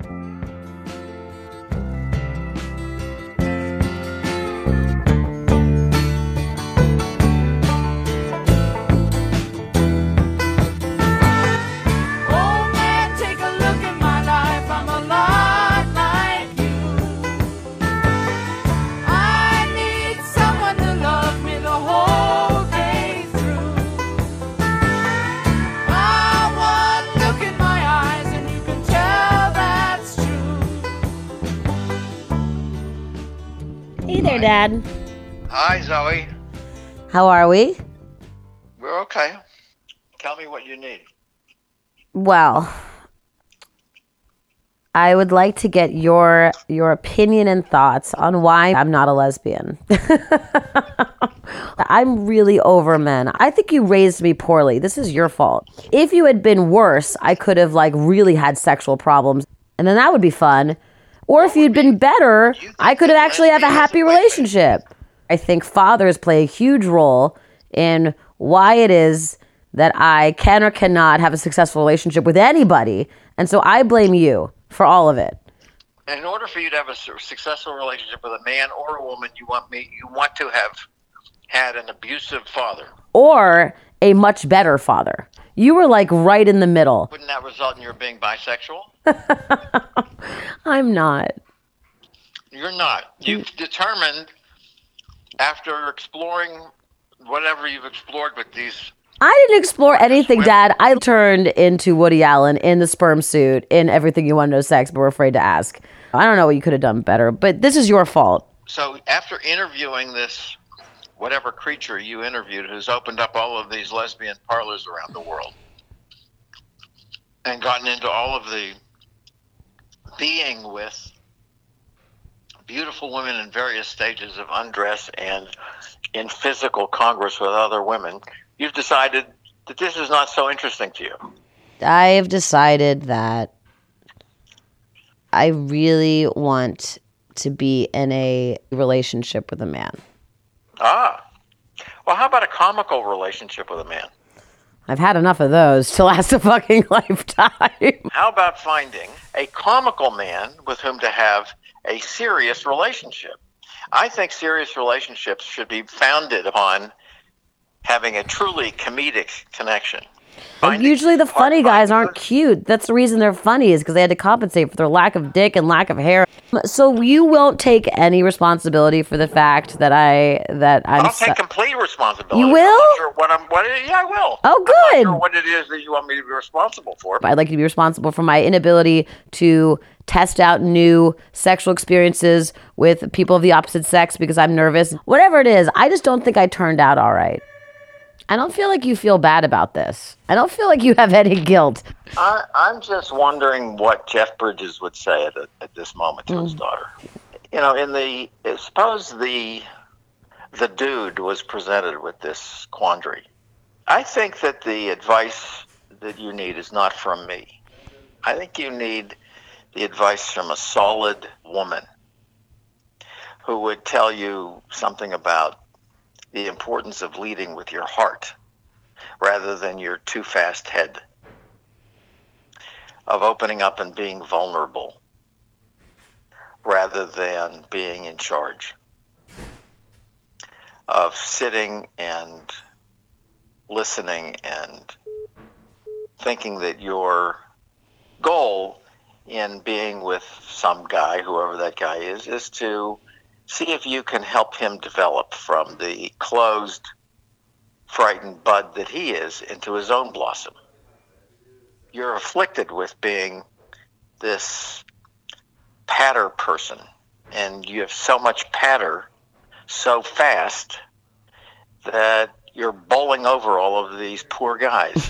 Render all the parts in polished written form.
Hey there, Dad. Hi, Zoe. How are we? We're okay. Tell me what you need. Well, I would like to get your opinion and thoughts on why I'm not a lesbian. I'm really over men. I think you raised me poorly. This is your fault. If you had been worse, I could have really had sexual problems, and then that would be fun. Or if you'd been better, I could have actually have a happy relationship. I think fathers play a huge role in why it is that I can or cannot have a successful relationship with anybody. And so I blame you for all of it. In order for you to have a successful relationship with a man or a woman, you want to have had an abusive father. Or a much better father. You were right in the middle. Wouldn't that result in your being bisexual? I'm not. You're not. You've determined, after exploring whatever you've explored with these... I didn't explore anything, Dad. I turned into Woody Allen in the sperm suit in Everything You Want to Know Sex, but we're afraid to ask. I don't know what you could have done better, but this is your fault. So after interviewing this whatever creature you interviewed who's opened up all of these lesbian parlors around the world and gotten into all of the being with beautiful women in various stages of undress and in physical congress with other women, you've decided that this is not so interesting to you. I have decided that I really want to be in a relationship with a man. Well, how about a comical relationship with a man? I've had enough of those to last a fucking lifetime. How about finding a comical man with whom to have a serious relationship? I think serious relationships should be founded upon having a truly comedic connection. Usually the funny guys aren't cute. That's the reason they're funny, is because they had to compensate for their lack of dick and lack of hair. So you won't take any responsibility for the fact that I'll take complete responsibility. You will? I'm not sure yeah, I will. Oh, good. I'm not sure what it is that you want me to be responsible for. I'd like to be responsible for my inability to test out new sexual experiences with people of the opposite sex because I'm nervous. Whatever it is, I just don't think I turned out all right. I don't feel like you feel bad about this. I don't feel like you have any guilt. I'm just wondering what Jeff Bridges would say at this moment to his daughter. You know, suppose the dude was presented with this quandary. I think that the advice that you need is not from me. I think you need the advice from a solid woman who would tell you something about the importance of leading with your heart rather than your too fast head, of opening up and being vulnerable rather than being in charge, of sitting and listening and thinking that your goal in being with some guy, whoever that guy is to see if you can help him develop from the closed, frightened bud that he is into his own blossom. You're afflicted with being this patter person, and you have so much patter so fast that you're bowling over all of these poor guys.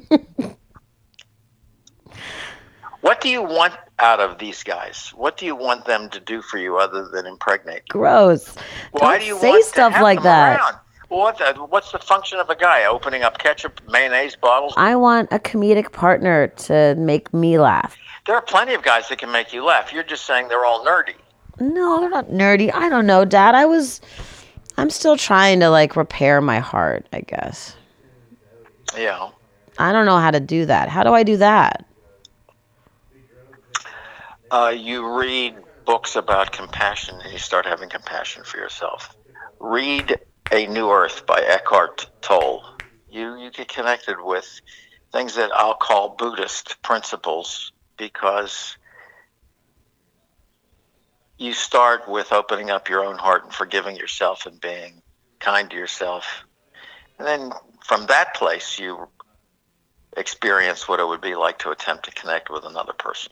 What do you want out of these guys? What do you want them to do for you other than impregnate you? Gross. Why do you say want stuff to have like them that? Around? Well, what's the function of a guy opening up ketchup, mayonnaise bottles? I want a comedic partner to make me laugh. There are plenty of guys that can make you laugh. You're just saying they're all nerdy. No, they're not nerdy. I don't know, Dad. I'm still trying to repair my heart, I guess. Yeah. I don't know how to do that. How do I do that? You read books about compassion and you start having compassion for yourself. Read A New Earth by Eckhart Tolle. You get connected with things that I'll call Buddhist principles, because you start with opening up your own heart and forgiving yourself and being kind to yourself. And then from that place, you experience what it would be like to attempt to connect with another person.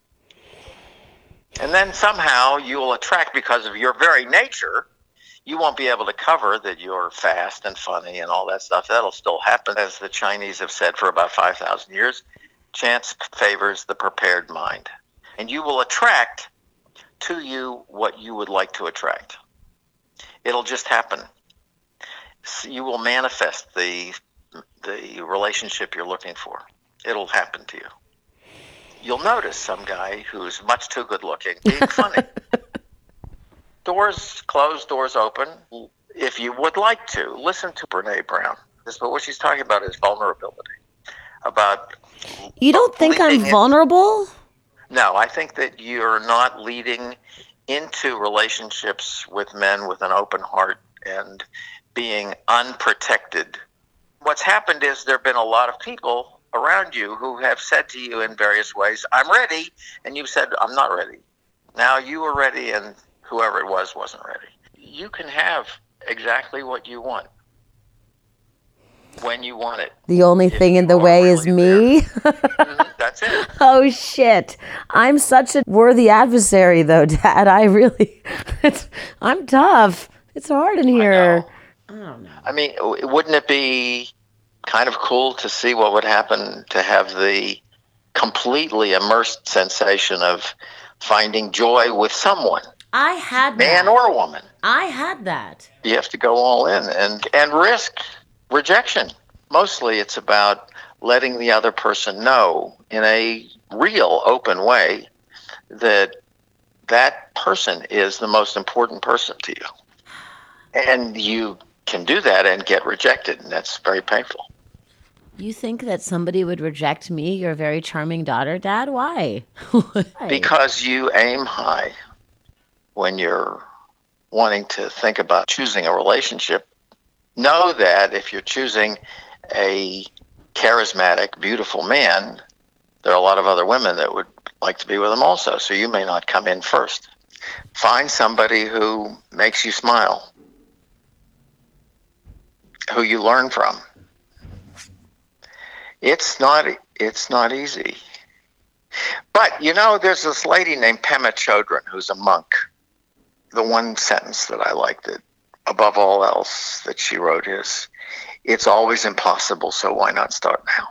And then somehow you will attract, because of your very nature, you won't be able to cover that you're fast and funny and all that stuff. That'll still happen. As the Chinese have said for about 5,000 years, chance favors the prepared mind. And you will attract to you what you would like to attract. It'll just happen. You will manifest the relationship you're looking for. It'll happen to you. You'll notice some guy who's much too good looking being funny. Doors closed, doors open. If you would like to, listen to Brene Brown. But what she's talking about is vulnerability. About you don't think I'm vulnerable? No, I think that you're not leading into relationships with men with an open heart and being unprotected. What's happened is there have been a lot of people around you who have said to you in various ways, I'm ready, and you said, I'm not ready. Now you were ready, and whoever it was wasn't ready. You can have exactly what you want when you want it. The only thing in the way is me? That's it. Oh, shit. I'm such a worthy adversary, though, Dad. I'm tough. It's hard in here. I don't know. I mean, wouldn't it be kind of cool to see what would happen to have the completely immersed sensation of finding joy with someone? I had that. Man or woman. I had that. You have to go all in and risk rejection. Mostly it's about letting the other person know in a real open way that that person is the most important person to you. And you can do that and get rejected, and that's very painful. You think that somebody would reject me, your very charming daughter, Dad? Why? Because you aim high when you're wanting to think about choosing a relationship. Know that if you're choosing a charismatic, beautiful man, there are a lot of other women that would like to be with him also, so you may not come in first. Find somebody who makes you smile, who you learn from. It's not easy. But, there's this lady named Pema Chodron who's a monk. The one sentence that I liked, that above all else that she wrote is, it's always impossible, so why not start now?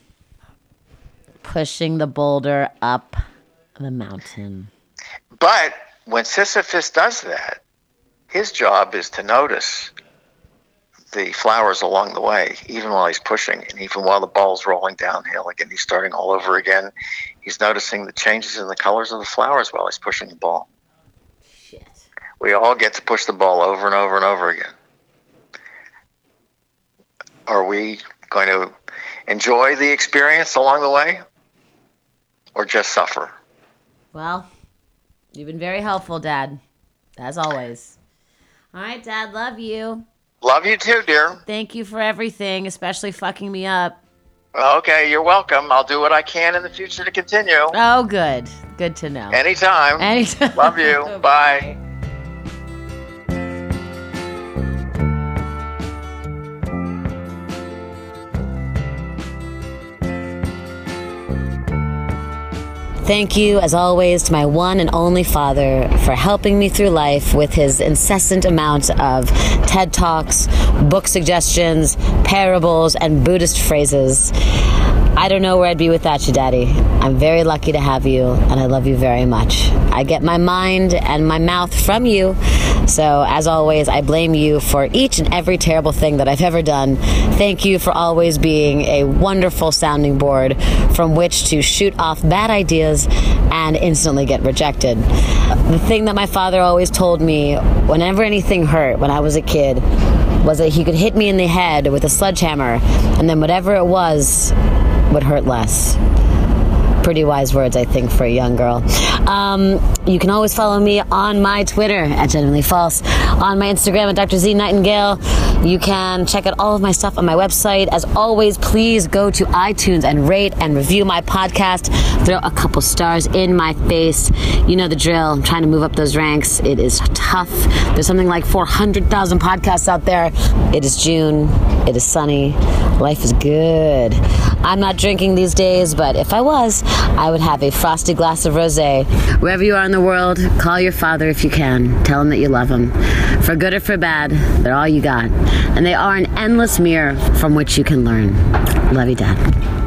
Pushing the boulder up the mountain. But when Sisyphus does that, his job is to notice the flowers along the way, even while he's pushing, and even while the ball's rolling downhill again, he's starting all over again. He's noticing the changes in the colors of the flowers while he's pushing the ball. Shit. We all get to push the ball over and over and over again. Are we going to enjoy the experience along the way, or just suffer? Well, you've been very helpful, Dad, as always. All right, Dad, love you. Love you too, dear. Thank you for everything, especially fucking me up. Okay, you're welcome. I'll do what I can in the future to continue. Oh, good. Good to know. Anytime. Love you. Bye. Thank you, as always, to my one and only father for helping me through life with his incessant amount of TED Talks, book suggestions, parables, and Buddhist phrases. I don't know where I'd be without you, Daddy. I'm very lucky to have you, and I love you very much. I get my mind and my mouth from you, so as always, I blame you for each and every terrible thing that I've ever done. Thank you for always being a wonderful sounding board from which to shoot off bad ideas and instantly get rejected. The thing that my father always told me whenever anything hurt when I was a kid was that he could hit me in the head with a sledgehammer, and then whatever it was would hurt less. Pretty wise words, I think, for a young girl. You can always follow me on my Twitter at Genuinely False, on my Instagram at Dr. Z Nightingale. You can check out all of my stuff on my website. As always, please go to iTunes and rate and review my podcast. Throw a couple stars in my face. You know the drill. I'm trying to move up those ranks. It is tough. There's something like 400,000 podcasts out there. It is June. It is sunny. Life is good. I'm not drinking these days, but if I was, I would have a frosty glass of rosé. Wherever you are in the world, call your father if you can. Tell him that you love him. For good or for bad, they're all you got. And they are an endless mirror from which you can learn. Love you, Dad.